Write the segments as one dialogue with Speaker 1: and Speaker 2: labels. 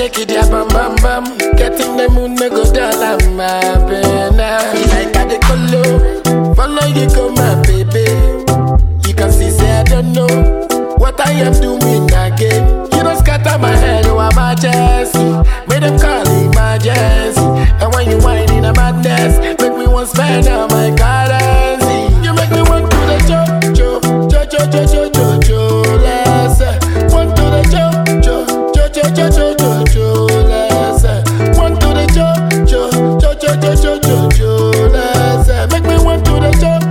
Speaker 1: shake it, yeah, bam bam bam. Getting the moon, me go down like my pena. Like I the color, follow you go my baby. You can see, say I don't know what I am doing again. You don't scatter my head, you are emergency. Made them call emergency. And when you whine in a madness, make me want spend all my currency. You make me want to the jo, let's want to the jo, let's want to the jo, let's make me want to the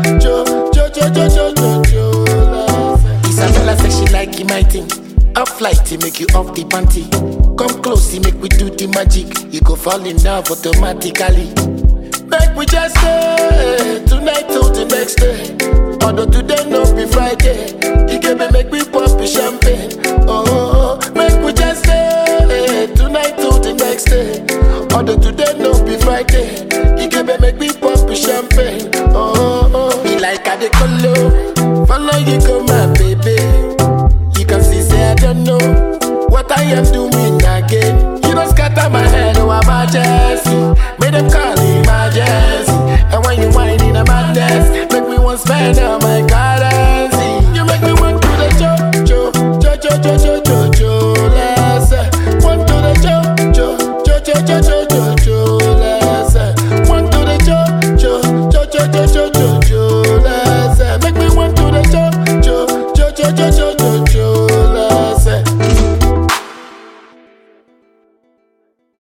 Speaker 1: jo. Isabella say she like my thing. Off flight, he make you off the panty. Come close, he make we do the magic. You go fall in love automatically. Make we just stay tonight till the next day. Although today no be Friday, he gave me make we pop the champagne. Oh, make we just stay tonight till the next day. Although today no be Friday, he gave me make we pop the champagne. Oh, me like I the color, follow you go my baby. You can see, say I don't know what I am doing again. You don't scatter my head, oh emergency. Made them call emergency. And when you whine in a madness, make me want spend all my currency. You make me want to the jo, let's want to the jo, let's want to the jo, let's make me want to the jo.